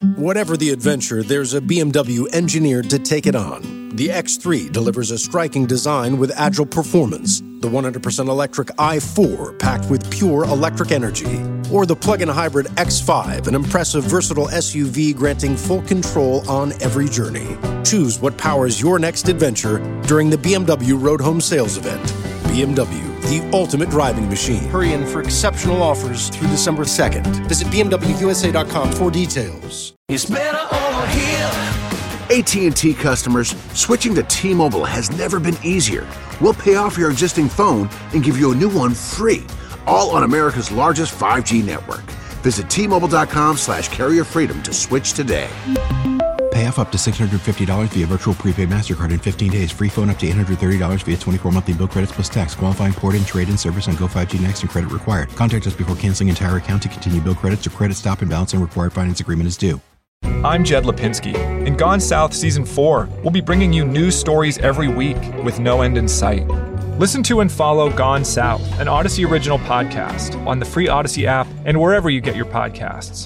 Whatever the adventure, there's a BMW engineered to take it on. The X3 delivers a striking design with agile performance. The 100% electric i4 packed with pure electric energy. Or the plug-in hybrid X5, an impressive versatile SUV granting full control on every journey. Choose what powers your next adventure during the BMW Road Home Sales Event. BMW, the ultimate driving machine. Hurry in for exceptional offers through December 2nd. Visit BMWUSA.com for details. It's better over here. AT&T customers, switching to T-Mobile has never been easier. We'll pay off your existing phone and give you a new one free, all on America's largest 5G network. Visit T-Mobile.com/carrier freedom to switch today. Pay off up to $650 via virtual prepaid MasterCard in 15 days. Free phone up to $830 via 24 monthly bill credits plus tax. Qualifying port-in, trade-in service on Go 5G Next and credit required. Contact us before canceling entire account to continue bill credits or credit stop and balance and required finance agreement is due. I'm Jed Lipinski. In Gone South Season 4, we'll be bringing you news stories every week with no end in sight. Listen to and follow Gone South, an Odyssey original podcast on the free Odyssey app and wherever you get your podcasts.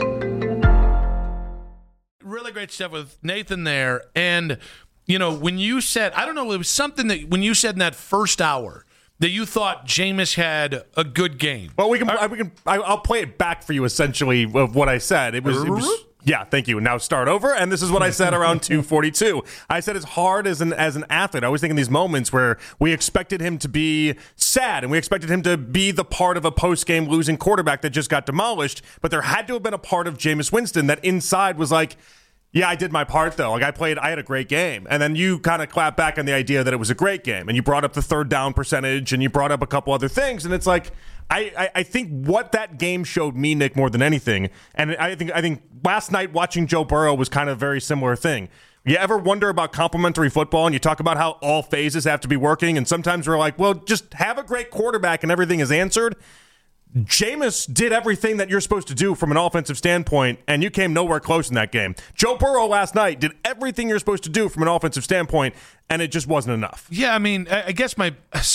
Really great stuff with Nathan there. And, you know, when you said, I don't know, it was something that when you said in that first hour that you thought Jameis had a good game. Well, I'll play it back for you essentially of what I said. It was yeah, thank you. Now start over. And this is what I said around 2:42. I said as hard as an athlete, I always think in these moments where we expected him to be sad and we expected him to be the part of a post-game losing quarterback that just got demolished, but there had to have been a part of Jameis Winston that inside was like, yeah, I did my part, though. Like, I had a great game. And then you kind of clap back on the idea that it was a great game. And you brought up the third down percentage, and you brought up a couple other things. And it's like, I think what that game showed me, Nick, more than anything, and I think last night watching Joe Burrow was kind of a very similar thing. You ever wonder about complementary football, and you talk about how all phases have to be working, and sometimes we're like, well, just have a great quarterback and everything is answered. Jameis did everything that you're supposed to do from an offensive standpoint, and you came nowhere close in that game. Joe Burrow last night did everything you're supposed to do from an offensive standpoint, and it just wasn't enough. Yeah, I mean, I guess it's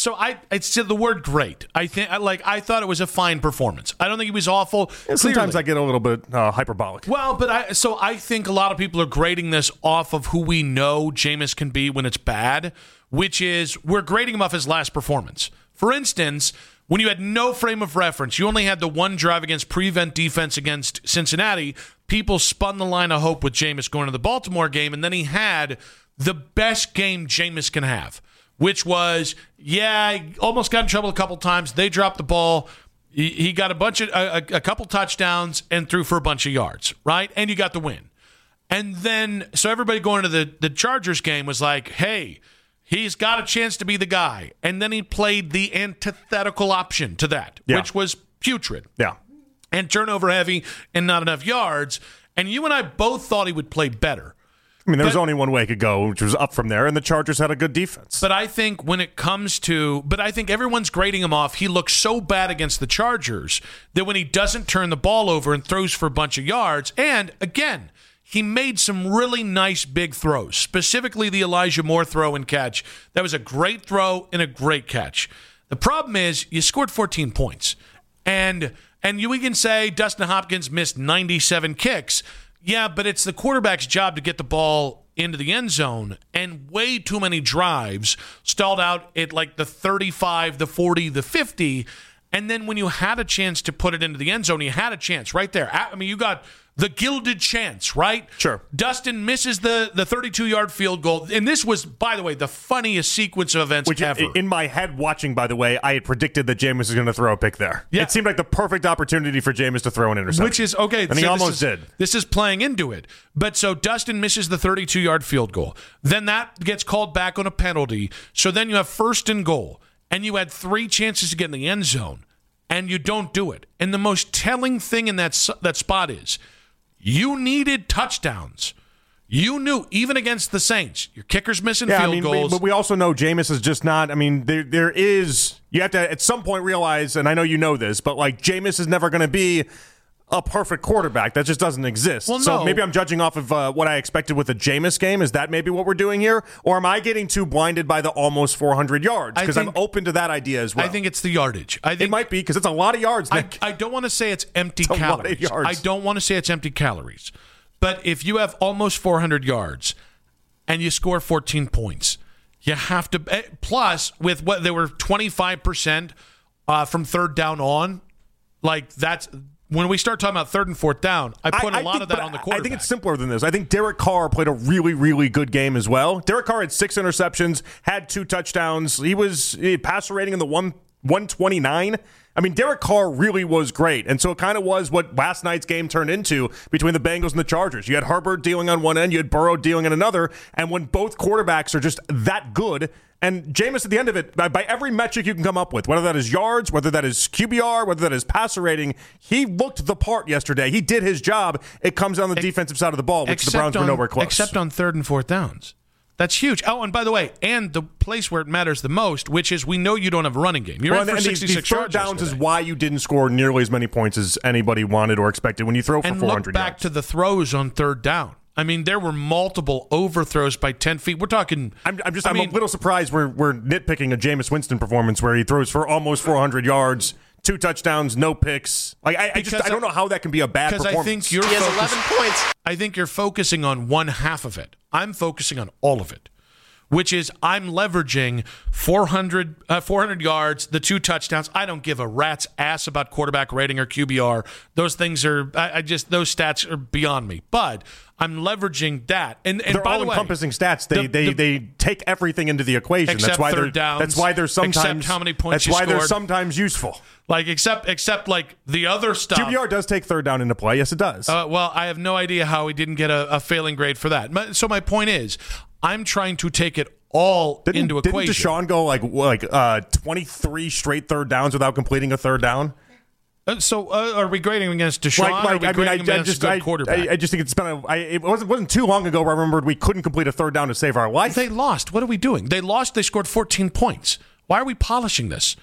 the word great. I thought it was a fine performance. I don't think he was awful. Sometimes I get a little bit hyperbolic. Well, but I think a lot of people are grading this off of who we know Jameis can be when it's bad, which is we're grading him off his last performance. For instance, when you had no frame of reference, you only had the one drive against prevent defense against Cincinnati, people spun the line of hope with Jameis going to the Baltimore game, and then he had the best game Jameis can have, which was, he almost got in trouble a couple times. They dropped the ball. He got a couple touchdowns and threw for a bunch of yards, right? And you got the win. And then, so everybody going to the Chargers game was like, hey, he's got a chance to be the guy. And then he played the antithetical option to that, which was putrid. Yeah. And turnover heavy and not enough yards. And you and I both thought he would play better. I mean, there was only one way it could go, which was up from there, and the Chargers had a good defense. But I think I think everyone's grading him off. He looks so bad against the Chargers that when he doesn't turn the ball over and throws for a bunch of yards, and again, he made some really nice big throws, specifically the Elijah Moore throw and catch. That was a great throw and a great catch. The problem is you scored 14 points. And we can say Dustin Hopkins missed 97 kicks. Yeah, but it's the quarterback's job to get the ball into the end zone, and way too many drives stalled out at like the 35, the 40, the 50, and then when you had a chance to put it into the end zone, you had a chance right there. I mean, you got the gilded chance, right? Sure. Dustin misses the 32-yard field goal. And this was, by the way, the funniest sequence of events ever. In my head watching, by the way, I had predicted that Jameis was going to throw a pick there. Yeah. It seemed like the perfect opportunity for Jameis to throw an interception. Which is, okay. And he almost did. This is playing into it. But so Dustin misses the 32-yard field goal. Then that gets called back on a penalty. So then you have first and goal. And you had 3 chances to get in the end zone. And you don't do it. And the most telling thing in that spot is, you needed touchdowns. You knew, even against the Saints, your kicker's missing field goals. But we also know Jameis is just not, I mean, there is, you have to at some point realize, and I know you know this, but like Jameis is never going to be a perfect quarterback. That just doesn't exist. Well, so no. maybe I'm judging off of what I expected with the Jameis game. Is that maybe what we're doing here? Or am I getting too blinded by the almost 400 yards? Because I'm open to that idea as well. I think it's the yardage. It might be because it's a lot of yards, Nick. I don't want to say it's empty It's a lot of calories. yards. I don't want to say it's empty calories. But if you have almost 400 yards and you score 14 points, you have to. Plus, with what they were 25% from third down on, like that's. When we start talking about third and fourth down, I put a lot of that on the quarterback. I think it's simpler than this. I think Derek Carr played a really, really good game as well. Derek Carr had 6 interceptions, had 2 touchdowns. He had passer rating in the 129. I mean, Derek Carr really was great. And so it kind of was what last night's game turned into between the Bengals and the Chargers. You had Herbert dealing on one end, you had Burrow dealing on another. And when both quarterbacks are just that good, and Jameis at the end of it, by every metric you can come up with, whether that is yards, whether that is QBR, whether that is passer rating, he looked the part yesterday. He did his job. It comes on the defensive side of the ball, which the Browns were nowhere close. Except on third and fourth downs. That's huge. Oh, and by the way, and the place where it matters the most, which is we know you don't have a running game. You're in for 66 these third yards downs yesterday. is why you didn't score nearly as many points as anybody wanted or expected when you throw for and 400 look back yards. to the throws on third down. I mean, there were multiple overthrows by 10 feet. We're talking. I'm a little surprised we're nitpicking a Jameis Winston performance where he throws for almost 400 yards, 2 touchdowns, no picks. Like I don't know how that can be a bad performance. I think he has 11 points. I think you're focusing on one half of it. I'm focusing on all of it, which is I'm leveraging 400 yards, the 2 touchdowns. I don't give a rat's ass about quarterback rating or QBR. Those things are those stats are beyond me. But I'm leveraging that, and they're by all the way, encompassing stats. They take everything into the equation. Except third downs. That's why they're sometimes. Except how many points That's you why they're scored. sometimes useful. Like except like the other stuff. QBR does take third down into play. Yes, it does. Well, I have no idea how he didn't get a failing grade for that. So my point is, I'm trying to take it all into equation. Didn't Deshaun go like 23 straight third downs without completing a third down? So are we grading against Deshaun? Or are we grading against a good quarterback? I just think it's been it wasn't too long ago where I remembered we couldn't complete a third down to save our life. They lost. What are we doing? They lost. They scored 14 points. Why are we polishing this?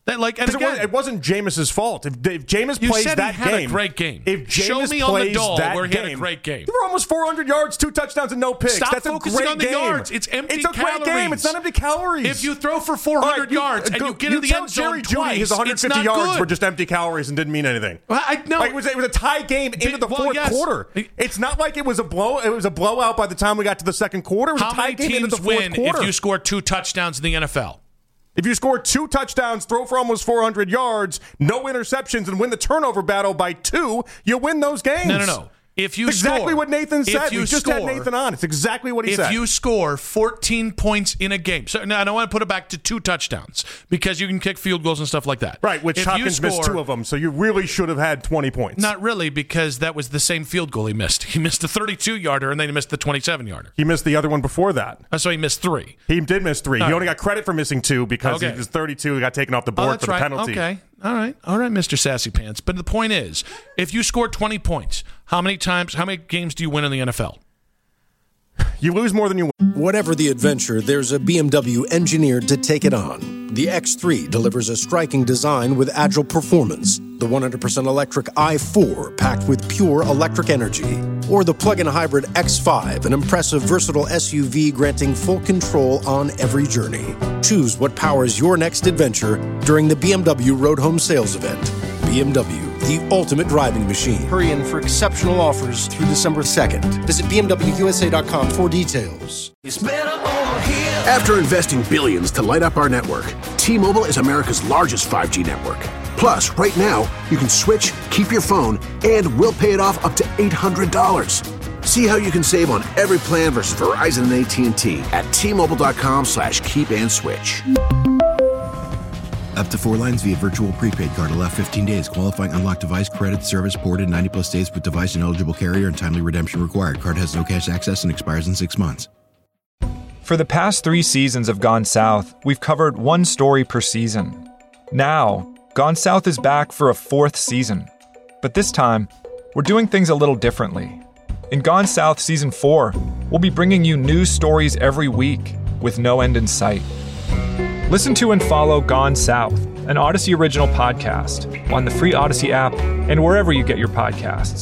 It wasn't Jameis's fault. If Jameis plays that game, he had a great game. If Jameis Show me plays on the doll that where he game, had a great game. There were almost 400 yards, 2 touchdowns, and no picks. Stop That's focusing a great on the game. yards. It's empty calories. It's a great game. It's not empty calories. If you throw for 400 yards and you get in the end zone twice, his 150 it's not yards good. were just empty calories and didn't mean anything. It was a tie game into the fourth quarter. It's not like it was a blow. It was a blowout by the time we got to the second quarter. It was a tie game into the fourth quarter. How many teams win if you score 2 touchdowns in the NFL? If you score 2 touchdowns, throw for almost 400 yards, no interceptions, and win the turnover battle by 2, you win those games. No. If you exactly what Nathan said. We just had Nathan on. It's exactly what he said. If you score 14 points in a game, so now I don't want to put it back to 2 touchdowns because you can kick field goals and stuff like that. Right, which Hopkins missed 2 of them, so you really should have had 20 points. Not really, because that was the same field goal he missed. He missed the 32-yarder, and then he missed the 27-yarder. He missed the other one before that. So he missed 3. He did miss 3. He only got credit for missing 2 because he was 32. He got taken off the board for the penalty. Okay. All right, Mr. Sassy Pants. But the point is, if you score 20 points, how many games do you win in the NFL? You lose more than you win. Whatever the adventure, there's a BMW engineered to take it on. The X3 delivers a striking design with agile performance. The 100% electric i4 packed with pure electric energy. Or the plug-in hybrid X5, an impressive versatile SUV granting full control on every journey. Choose what powers your next adventure during the BMW Road Home Sales Event. BMW, the ultimate driving machine. Hurry in for exceptional offers through December 2nd. Visit BMWUSA.com for details. It's better over here. After investing billions to light up our network, T-Mobile is America's largest 5G network. Plus, right now, you can switch, keep your phone, and we'll pay it off up to $800. See how you can save on every plan versus Verizon and AT&T at T-Mobile.com/keep-and-switch. Up to 4 lines via virtual prepaid card. Allow 15 days. Qualifying unlocked device credit. Service ported 90+ days with device and eligible carrier and timely redemption required. Card has no cash access and expires in 6 months. For the past 3 seasons of Gone South, we've covered 1 story per season. Now, Gone South is back for a 4th season. But this time, we're doing things a little differently. In Gone South Season 4, we'll be bringing you news stories every week with no end in sight. Listen to and follow Gone South, an Odyssey original podcast on the free Odyssey app and wherever you get your podcasts.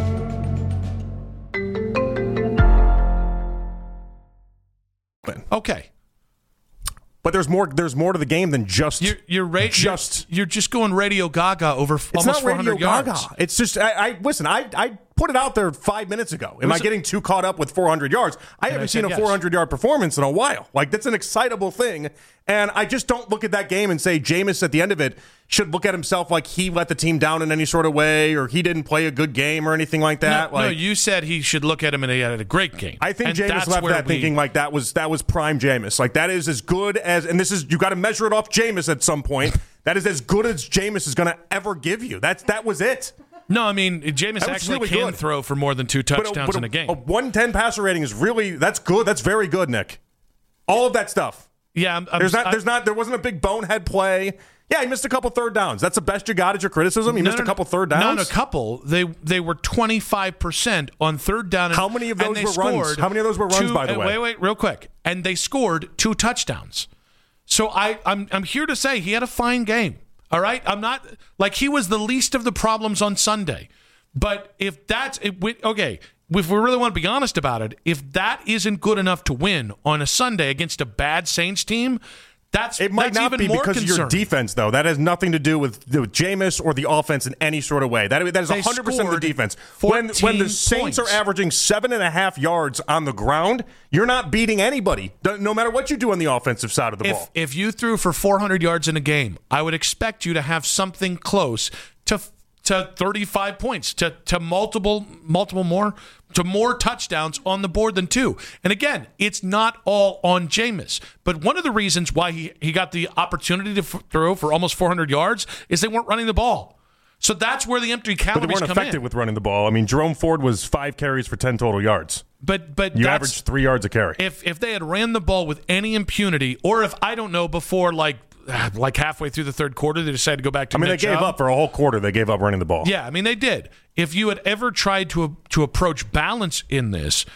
Okay. But there's more to the game than just you're just going Radio Gaga over almost 400 yards. Gaga. It's just listen. I put it out there 5 minutes ago. Am I getting too caught up with 400 yards? I haven't seen a 400-yard performance in a while. Like, that's an excitable thing. And I just don't look at that game and say Jameis at the end of it should look at himself like he let the team down in any sort of way or he didn't play a good game or anything like that. No, you said he should look at him and he had a great game. I think Jameis left that thinking like that was prime Jameis. Like, that is as good as, and this is, you got to measure it off Jameis at some point. That is as good as Jameis is going to ever give you. That was it. No, I mean, Jameis actually really can throw for more than 2 touchdowns in a game. A 110 passer rating is that's good. That's very good, Nick. All of that stuff. Yeah, there wasn't a big bonehead play. Yeah, he missed a couple third downs. That's the best you got at your criticism? He missed a couple third downs? Not a couple. They were 25% on third down. How many of those were runs? How many of those were runs, by the way? Wait, real quick. And they scored 2 touchdowns. So I'm here to say he had a fine game. All right? I'm not like he was the least of the problems on Sunday. But if that's okay, if we really want to be honest about it, if that isn't good enough to win on a Sunday against a bad Saints team, it might not even be because of your defense, though. That has nothing to do with Jameis or the offense in any sort of way. That is 100% the defense. When the Saints are averaging 7.5 yards on the ground, you're not beating anybody, no matter what you do on the offensive side of the ball. If you threw for 400 yards in a game, I would expect you to have something close to 35 points, to multiple more, to more touchdowns on the board than 2. And again, it's not all on Jameis. But one of the reasons why he got the opportunity to throw for almost 400 yards is they weren't running the ball. So that's where the empty calories come in. But they weren't effective with running the ball. I mean, Jerome Ford was 5 carries for 10 total yards. But you averaged 3 yards a carry. If they had ran the ball with any impunity, or if, I don't know, before like halfway through the third quarter, they decided to go back to Nick Chubb. They gave up for a whole quarter. They gave up running the ball. Yeah, I mean, they did. If you had ever tried to approach balance in this,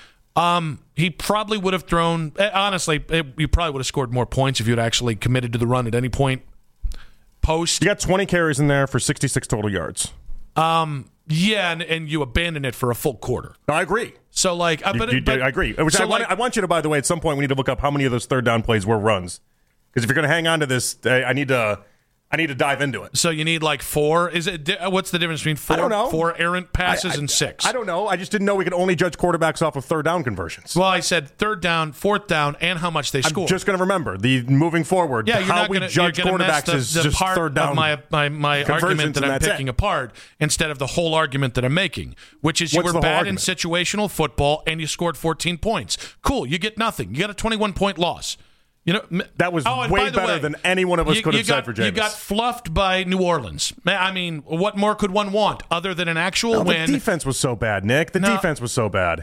he probably would have thrown, honestly, you probably would have scored more points if you had actually committed to the run at any point post. You got 20 carries in there for 66 total yards. Yeah, and you abandoned it for a full quarter. No, I agree. So, like, I agree. Which I want you to, by the way, at some point, we need to look up how many of those third down plays were runs. Because if you're going to hang on to this, I need to dive into it. So you need like 4. What's the difference between 4? I don't know. 4 errant passes and 6. I don't know. I just didn't know we could only judge quarterbacks off of third down conversions. Well, I said third down, fourth down, and how much they scored. I'm just going to remember the moving forward. Yeah, how we judge quarterbacks is just part third down. Of my argument that I'm picking apart instead of the whole argument that I'm making, which is you were bad in situational football and you scored 14 points. Cool, you get nothing. You got a 21-point loss. You know, that was way better than any one of us could have said for Jameis. You got fluffed by New Orleans. I mean, what more could one want other than an actual win? The defense was so bad, Nick. The defense was so bad.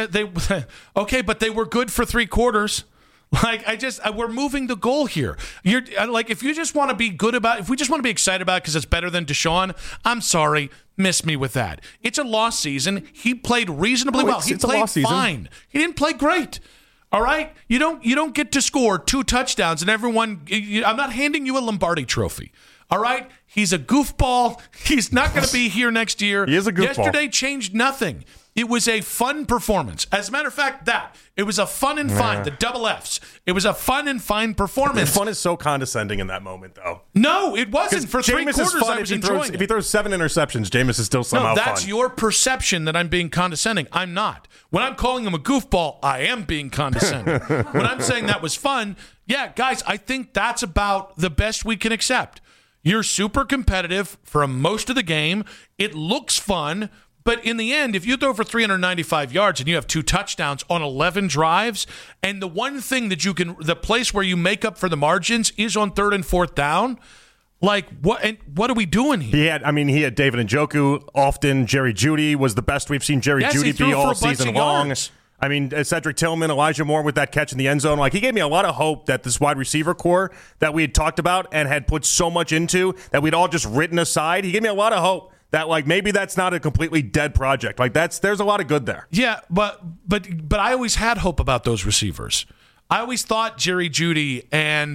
Okay, but they were good for 3 quarters. Like, we're moving the goal here. You're like, if you just want to be good about, if we just want to be excited about it because it's better than Deshaun, I'm sorry, miss me with that. It's a lost season. He played reasonably well. He played fine. He didn't play great. All right, you don't get to score 2 touchdowns and everyone. I'm not handing you a Lombardi trophy. All right, he's a goofball. He's not going to be here next year. He is a goofball. Yesterday changed nothing. It was a fun performance. As a matter of fact, it was a fun and fine. The double Fs. It was a fun and fine performance. The fun is so condescending in that moment, though. No, it wasn't. For 3 quarters, I was enjoying it. If he throws 7 interceptions, Jameis is still somehow fun. No, that's your perception that I'm being condescending. I'm not. When I'm calling him a goofball, I am being condescending. When I'm saying that was fun, yeah, guys, I think that's about the best we can accept. You're super competitive for most of the game. It looks fun. But in the end, if you throw for 395 yards and you have 2 touchdowns on 11 drives, and the one thing that the place where you make up for the margins is on 3rd and 4th down, like what are we doing here? He had David Njoku often. Jerry Jeudy was the best we've seen Jerry Jeudy be all season long. I mean, Cedric Tillman, Elijah Moore with that catch in the end zone. Like, he gave me a lot of hope that this wide receiver core that we had talked about and had put so much into that we'd all just written aside. He gave me a lot of hope that, like, maybe that's not a completely dead project. Like, there's a lot of good there. Yeah, but I always had hope about those receivers. I always thought Jerry Jeudy and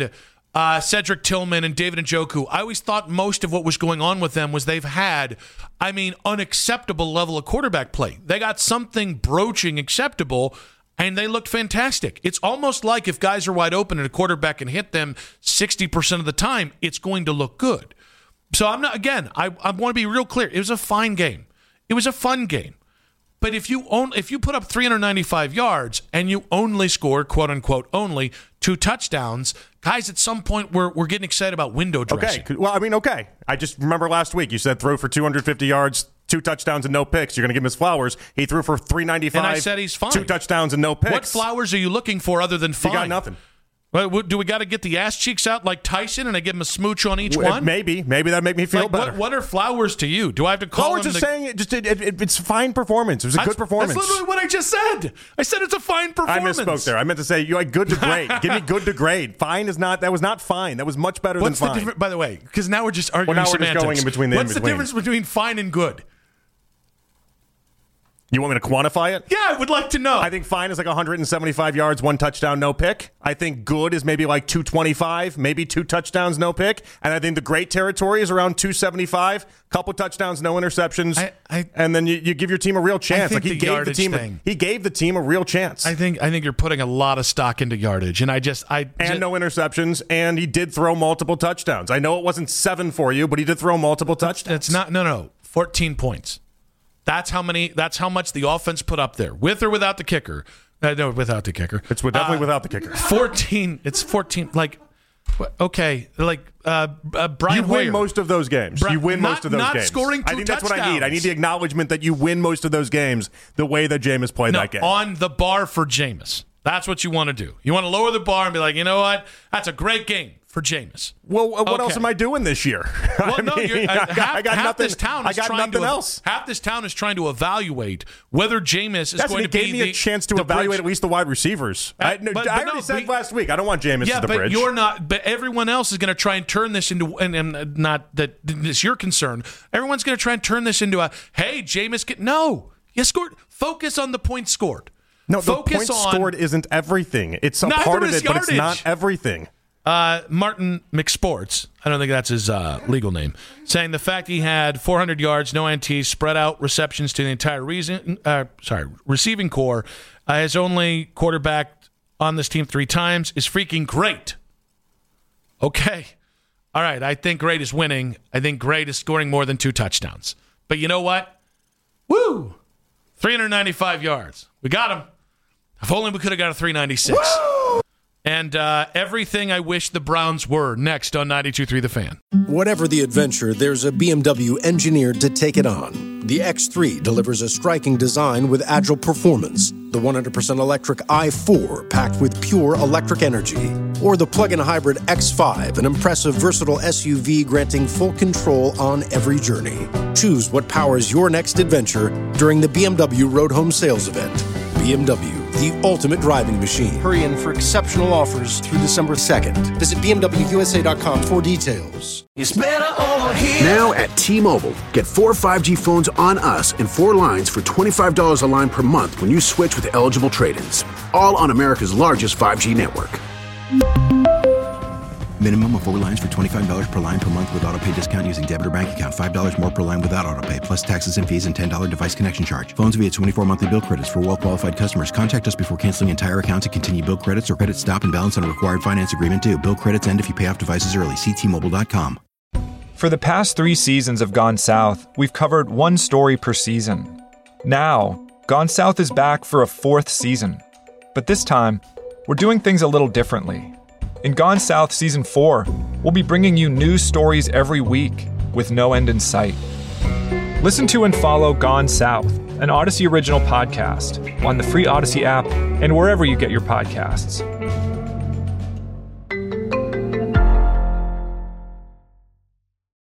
Cedric Tillman and David Njoku, I always thought most of what was going on with them was they've had, unacceptable level of quarterback play. They got something broaching acceptable, and they looked fantastic. It's almost like if guys are wide open and a quarterback can hit them 60% of the time, it's going to look good. So I want to be real clear. It was a fine game. It was a fun game. But if you put up 395 yards and you only score, quote unquote, only 2 touchdowns, guys, at some point we're getting excited about window dressing. Okay. Well, okay. I just remember last week you said throw for 250 yards, 2 touchdowns and no picks. You're going to give him his flowers. He threw for 395. And I said he's fine. 2 touchdowns and no picks. What flowers are you looking for other than fine? You got nothing. Well, do we got to get the ass cheeks out like Tyson and I give him a smooch on each one? Maybe that'd make me feel better. What are flowers to you? Do I have to call him? Saying it's fine performance. It was a good performance. That's literally what I just said. I said it's a fine performance. I misspoke there. I meant to say you like good to great. Give me good to great. Fine is not. That was not fine. That was much better than fine. By the way, because now we're just arguing now semantics. We're just going in between. What's the difference between fine and good? You want me to quantify it? Yeah, I would like to know. I think fine is like 175 yards, 1 touchdown, no pick. I think good is maybe like 225, maybe 2 touchdowns, no pick. And I think the great territory is around 275, couple touchdowns, no interceptions. And then you give your team a real chance. Like he gave the team a real chance. I think you're putting a lot of stock into yardage, and no interceptions, and he did throw multiple touchdowns. I know it wasn't 7 for you, but he did throw multiple touchdowns. It's not 14 points. That's how much the offense put up there, with or without the kicker. No, without the kicker. It's definitely without the kicker. 14. It's 14. Brian you Hoyer. win most of those games. You win most of those games. Not scoring 2 touchdowns. I think that's what I need. I need the acknowledgement that you win most of those games the way that Jameis played that game. On the bar for Jameis. That's what you want to do. You want to lower the bar and be like, you know what? That's a great game for Jameis. Well, what else am I doing this year? Well, I got nothing. This town is nothing else. Half this town is trying to evaluate whether Jameis is going to be. Gave me a chance to evaluate at least the wide receivers. I already said last week I don't want Jameis as the bridge. You're not. But everyone else is going to try and turn this into, and not that it's your concern. Everyone's going to try and turn this into a, hey, Jameis, no, you scored. Focus on the points scored. No, the points scored isn't everything. It's a part of it, but it's not everything. Martin McSports, I don't think that's his legal name, saying the fact he had 400 yards, no NTs, spread out receptions to the entire receiving core, has only quarterbacked on this team 3 times, is freaking great. Okay. All right, I think great is winning. I think great is scoring more than 2 touchdowns. But you know what? Woo! 395 yards. We got him. If only we could have got a 396. Woo! And everything I wish the Browns were, next on 92.3 The Fan. Whatever the adventure, there's a BMW engineered to take it on. The X3 delivers a striking design with agile performance. The 100% electric i4 packed with pure electric energy. Or the plug-in hybrid X5, an impressive, versatile SUV granting full control on every journey. Choose what powers your next adventure during the BMW Road Home Sales Event. BMW, the ultimate driving machine. Hurry in for exceptional offers through December 2nd. Visit BMWUSA.com for details. It's better over here. Now at T-Mobile, get 4 5G phones on us and 4 lines for $25 a line per month when you switch with eligible trade-ins. All on America's largest 5G network. Minimum of 4 lines for $25 per line per month with autopay discount using debit or bank account. $5 more per line without autopay, plus taxes and fees and $10 device connection charge. Phones via 24 monthly bill credits for well-qualified customers. Contact us before canceling entire account to continue bill credits or credit stop and balance on a required finance agreement due. Bill credits end if you pay off devices early. See T-Mobile.com. For the past 3 seasons of Gone South, we've covered 1 story per season. Now, Gone South is back for a 4th season. But this time, we're doing things a little differently. In Gone South Season 4, we'll be bringing you news stories every week with no end in sight. Listen to and follow Gone South, an Odyssey original podcast, on the free Odyssey app and wherever you get your podcasts.